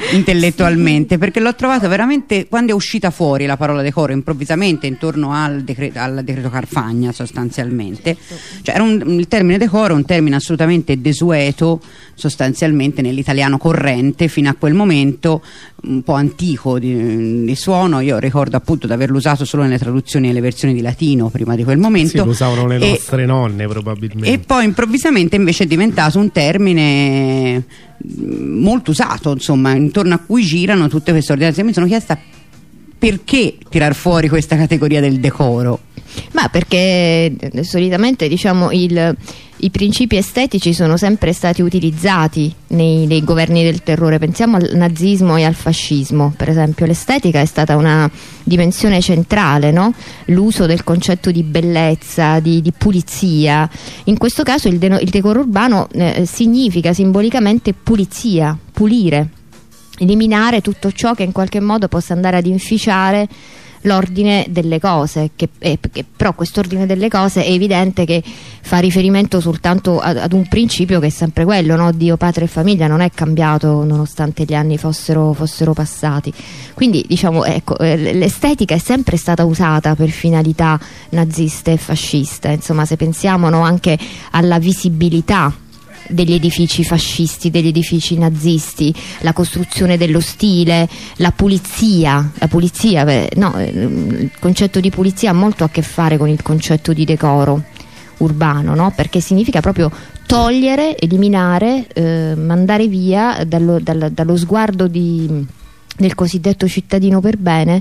intellettualmente, perché l'ho trovato veramente, quando è uscita fuori la parola decoro improvvisamente intorno al, decre- al decreto Carfagna sostanzialmente, cioè era un, il termine decoro, un termine assolutamente desueto sostanzialmente nell'italiano corrente fino a quel momento, un po' antico di, di suono. Io ricordo appunto di averlo usato solo nelle traduzioni e nelle versioni di latino prima di quel momento. Sì, lo usavano le e, nostre nonne probabilmente. E poi improvvisamente invece è diventato un termine molto usato, insomma, intorno a cui girano tutte queste ordinazioni. Mi sono chiesta perché tirar fuori questa categoria del decoro. Ma perché eh, solitamente, diciamo, il, i principi estetici sono sempre stati utilizzati nei, nei governi del terrore. Pensiamo al nazismo e al fascismo, per esempio. L'estetica è stata una dimensione centrale, no? L'uso del concetto di bellezza, di, di pulizia. In questo caso il, de- il decoro urbano eh, significa simbolicamente pulizia, pulire, eliminare tutto ciò che in qualche modo possa andare ad inficiare l'ordine delle cose, che, eh, che però quest'ordine delle cose è evidente che fa riferimento soltanto ad, ad un principio che è sempre quello, no? Dio, patria e famiglia, non è cambiato nonostante gli anni fossero, fossero passati. Quindi diciamo, ecco, eh, l'estetica è sempre stata usata per finalità naziste e fasciste. Insomma, se pensiamo, no, anche alla visibilità degli edifici fascisti, degli edifici nazisti, la costruzione dello stile, la pulizia, la pulizia, no, il concetto di pulizia ha molto a che fare con il concetto di decoro urbano, no? Perché significa proprio togliere, eliminare, eh, mandare via dallo, dallo, dallo sguardo di, del cosiddetto cittadino per bene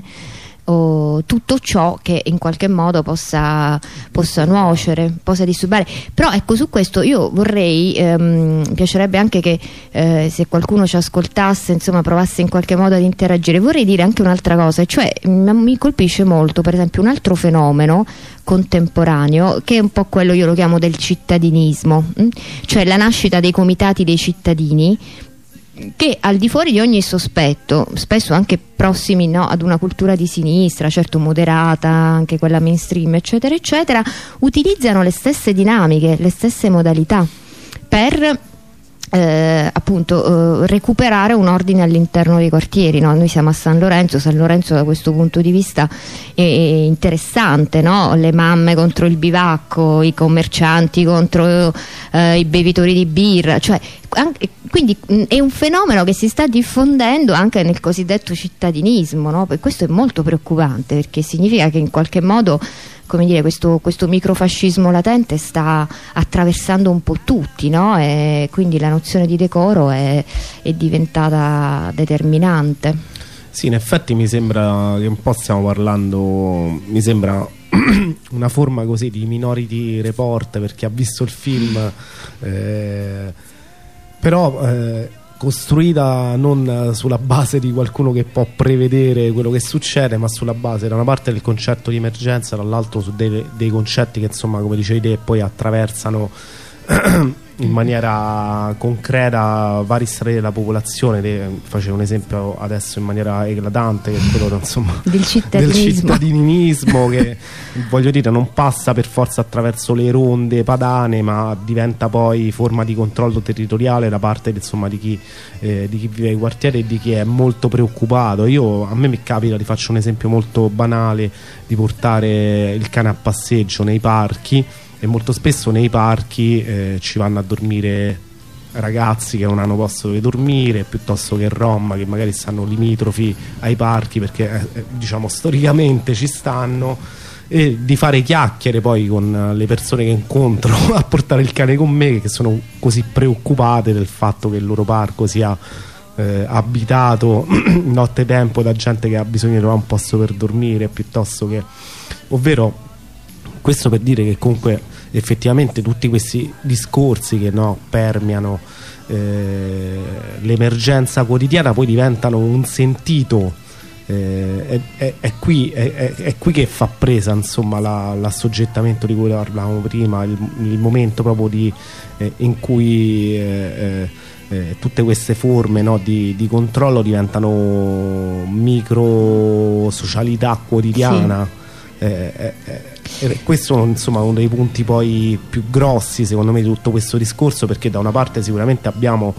o tutto ciò che in qualche modo possa, possa nuocere, possa disturbare. Però ecco, su questo io vorrei, ehm, mi piacerebbe anche che eh, se qualcuno ci ascoltasse, insomma, provasse in qualche modo ad interagire. Vorrei dire anche un'altra cosa, cioè m- mi colpisce molto per esempio un altro fenomeno contemporaneo che è un po' quello, io lo chiamo, del cittadinismo, mh? Cioè la nascita dei comitati dei cittadini, che al di fuori di ogni sospetto, spesso anche prossimi, no, ad una cultura di sinistra, certo moderata, anche quella mainstream eccetera eccetera, utilizzano le stesse dinamiche, le stesse modalità per eh, appunto eh, recuperare un ordine all'interno dei quartieri, no? Noi siamo a San Lorenzo, San Lorenzo da questo punto di vista è interessante, no? Le mamme contro il bivacco, i commercianti contro eh, i bevitori di birra, cioè anche, quindi mh, è un fenomeno che si sta diffondendo anche nel cosiddetto cittadinismo, no? E questo è molto preoccupante, perché significa che in qualche modo, come dire, questo, questo microfascismo latente sta attraversando un po' tutti, no? E quindi la nozione di decoro è, è diventata determinante. Sì, in effetti mi sembra che un po' stiamo parlando, mi sembra una forma così di Minority Report, perché ha visto il film, eh, però eh, costruita non sulla base di qualcuno che può prevedere quello che succede, ma sulla base da una parte del concetto di emergenza, dall'altro su dei, dei concetti che, insomma, come dicevi te, poi attraversano in maniera concreta vari strati della popolazione. Te, facevo un esempio adesso in maniera eclatante, che è quello, insomma, del cittadinismo, del cittadinismo che, voglio dire, non passa per forza attraverso le ronde padane, ma diventa poi forma di controllo territoriale da parte, insomma, di chi, eh, di chi vive nei quartieri e di chi è molto preoccupato. Io, a me mi capita, ti faccio un esempio molto banale, di portare il cane a passeggio nei parchi, e molto spesso nei parchi eh, ci vanno a dormire ragazzi che non hanno posto dove dormire, piuttosto che rom che magari stanno limitrofi ai parchi, perché eh, diciamo storicamente ci stanno, e di fare chiacchiere poi con le persone che incontro a portare il cane con me, che sono così preoccupate del fatto che il loro parco sia eh, abitato nottetempo da gente che ha bisogno di trovare un posto per dormire, piuttosto che, ovvero, questo per dire che comunque effettivamente tutti questi discorsi che, no, permeano eh, l'emergenza quotidiana poi diventano un sentito, eh, è, è, è, qui, è, è qui che fa presa, insomma, l'assoggettamento di cui parlavamo prima, il, il momento proprio di, eh, in cui eh, eh, tutte queste forme, no, di, di controllo diventano micro socialità quotidiana. Sì. Eh, eh, eh, questo, insomma, è uno dei punti poi più grossi, secondo me, di tutto questo discorso, perché da una parte sicuramente abbiamo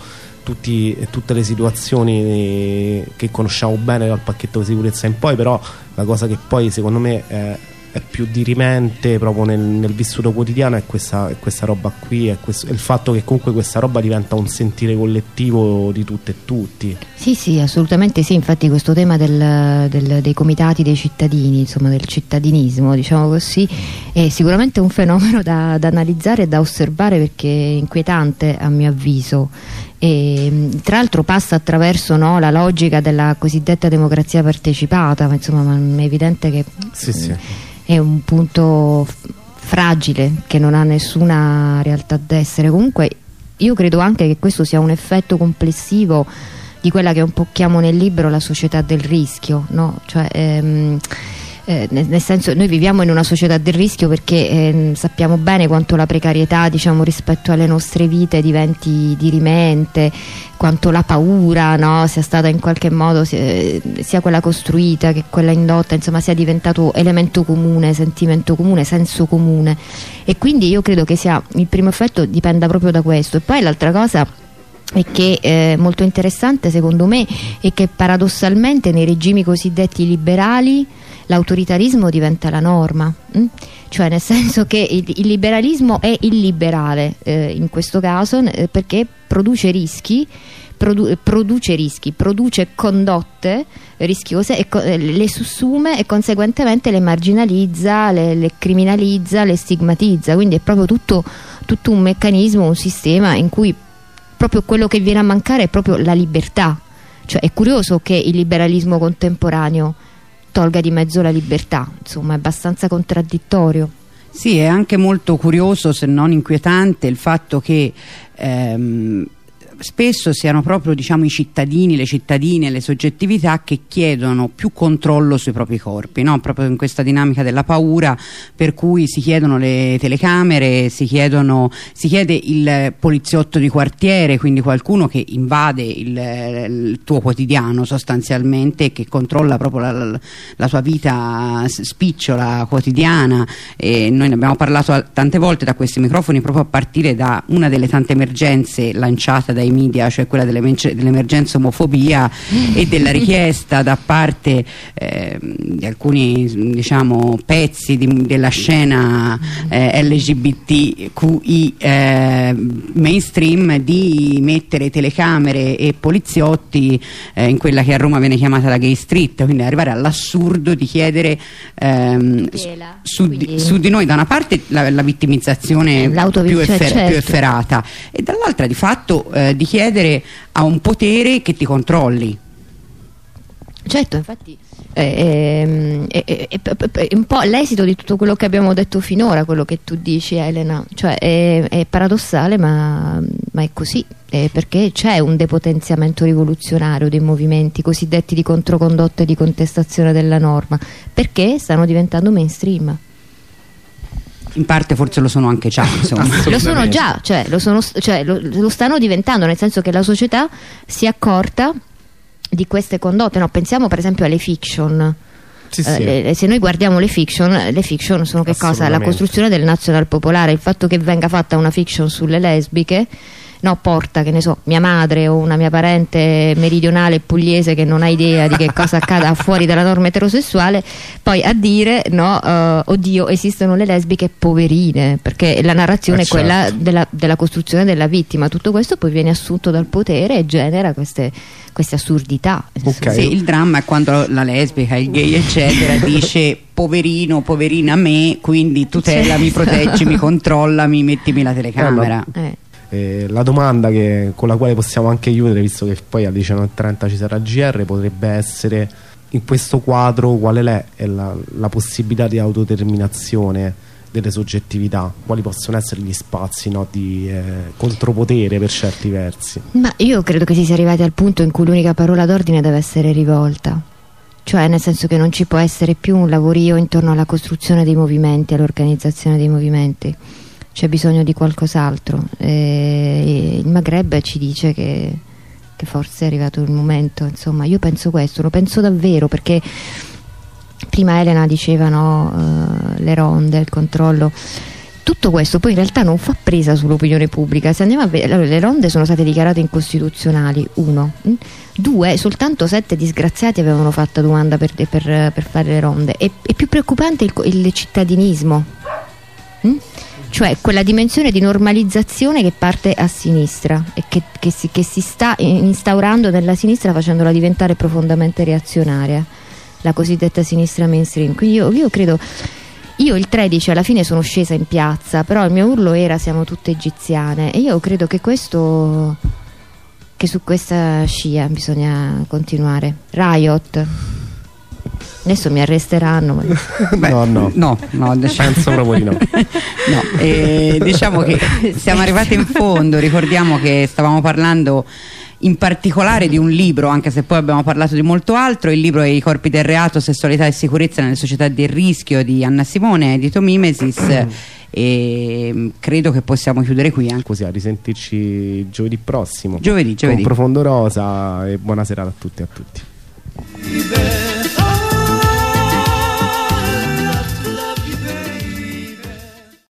tutti, tutte le situazioni che conosciamo bene dal pacchetto di sicurezza in poi, però la cosa che poi secondo me è, è più dirimente proprio nel, nel vissuto quotidiano è questa, è questa roba qui, è, questo, è il fatto che comunque questa roba diventa un sentire collettivo di tutte e tutti. Sì, sì, assolutamente sì. Infatti questo tema del, del, dei comitati dei cittadini, insomma del cittadinismo, diciamo così, è sicuramente un fenomeno da, da analizzare e da osservare, perché è inquietante a mio avviso. E, tra l'altro passa attraverso, no, la logica della cosiddetta democrazia partecipata, ma insomma ma è evidente che sì, sì. è un punto fragile che non ha nessuna realtà d'essere. Comunque io credo anche che questo sia un effetto complessivo di quella che un po' chiamo nel libro la società del rischio, no? Cioè, ehm, eh, nel, nel senso, noi viviamo in una società del rischio perché eh, sappiamo bene quanto la precarietà, diciamo, rispetto alle nostre vite diventi dirimente, quanto la paura, no, sia stata in qualche modo sia, sia quella costruita che quella indotta, insomma sia diventato elemento comune, sentimento comune, senso comune. E quindi io credo che sia, il primo effetto dipenda proprio da questo. E poi l'altra cosa e che è eh, molto interessante secondo me è che paradossalmente nei regimi cosiddetti liberali l'autoritarismo diventa la norma, hm? Cioè nel senso che il, il liberalismo è illiberale eh, in questo caso eh, perché produce rischi produ produce rischi, produce condotte rischiose e co le sussume e conseguentemente le marginalizza, le, le criminalizza, le stigmatizza. Quindi è proprio tutto, tutto un meccanismo, un sistema in cui proprio quello che viene a mancare è proprio la libertà. Cioè è curioso che il liberalismo contemporaneo tolga di mezzo la libertà, insomma è abbastanza contraddittorio. Sì, è anche molto curioso, se non inquietante, il fatto che ehm, spesso siano proprio, diciamo, i cittadini, le cittadine, le soggettività che chiedono più controllo sui propri corpi, no? Proprio in questa dinamica della paura, per cui si chiedono le telecamere, si, chiedono, si chiede il poliziotto di quartiere, quindi qualcuno che invade il, il tuo quotidiano sostanzialmente, che controlla proprio la, la, la tua vita spicciola, quotidiana. E noi ne abbiamo parlato tante volte da questi microfoni, proprio a partire da una delle tante emergenze lanciate dai media, cioè quella dell'emergenza omofobia e della richiesta da parte eh, di alcuni, diciamo, pezzi di, della scena eh, L G B T Q I eh, mainstream di mettere telecamere e poliziotti eh, in quella che a Roma viene chiamata la Gay Street, quindi arrivare all'assurdo di chiedere ehm, Tela, su, di, su di noi da una parte la, la vittimizzazione più, effer certo. più efferata e dall'altra di fatto eh, di chiedere a un potere che ti controlli. Certo, infatti è, è, è, è, è un po' l'esito di tutto quello che abbiamo detto finora, quello che tu dici, Elena, cioè è, è paradossale ma, ma è così, è perché c'è un depotenziamento rivoluzionario dei movimenti cosiddetti di controcondotta e di contestazione della norma, perché stanno diventando mainstream. In parte forse lo sono anche già, insomma. Lo sono già, cioè, lo, sono, cioè lo, lo stanno diventando, nel senso che la società si è accorta di queste condotte, no? Pensiamo per esempio alle fiction. Sì, sì. Eh, se noi guardiamo le fiction, le fiction sono che cosa? La costruzione del nazional popolare, il fatto che venga fatta una fiction sulle lesbiche, no, porta, che ne so, mia madre o una mia parente meridionale pugliese che non ha idea di che cosa accada fuori dalla norma eterosessuale, poi a dire, no, uh, oddio, esistono le lesbiche poverine, perché la narrazione eh, è quella certo. della, della costruzione della vittima. Tutto questo poi viene assunto dal potere e genera queste, queste assurdità. Okay. Sì, il dramma è quando la lesbica, il gay eccetera dice poverino, poverina me, quindi tutelami, certo. proteggimi, controllami, mettimi la telecamera. Eh. Eh, la domanda che, con la quale possiamo anche chiudere, visto che poi alle diciannove e trenta ci sarà il G R, potrebbe essere: in questo quadro qual è, è la, la possibilità di autodeterminazione delle soggettività? Quali possono essere gli spazi, no, di eh, contropotere per certi versi? Ma io credo che si sia arrivati al punto in cui l'unica parola d'ordine deve essere rivolta, cioè nel senso che non ci può essere più un lavorio intorno alla costruzione dei movimenti, all'organizzazione dei movimenti. C'è bisogno di qualcos'altro. Eh, il Maghreb ci dice che, che forse è arrivato il momento, insomma io penso questo, lo penso davvero, perché prima Elena diceva, no, uh, le ronde, il controllo. Tu tutto questo poi in realtà non fa presa sull'opinione pubblica. Se andiamo a vedere, allora, le ronde sono state dichiarate incostituzionali, uno. Due, soltanto sette disgraziati avevano fatto domanda per, per, per fare le ronde. E, è più preoccupante il, il cittadinismo, mm? Cioè quella dimensione di normalizzazione che parte a sinistra e che, che, si, che si sta instaurando nella sinistra, facendola diventare profondamente reazionaria, la cosiddetta sinistra mainstream. Quindi io, io credo, io il tredici alla fine sono scesa in piazza, però il mio urlo era siamo tutte egiziane, e io credo che questo, che su questa scia bisogna continuare. Riot, adesso mi arresteranno. Beh, no, no, no, no, diciamo, penso proprio di no. no eh, diciamo che siamo arrivati in fondo. Ricordiamo che stavamo parlando in particolare di un libro, anche se poi abbiamo parlato di molto altro. Il libro è I corpi del reato, sessualità e sicurezza nelle società del rischio di Anna Simone, edito Mimesis. E credo che possiamo chiudere qui anche. Così, a risentirci giovedì prossimo. Giovedì, giovedì. Con Profondo Rosa, e buona serata a tutti e a tutti.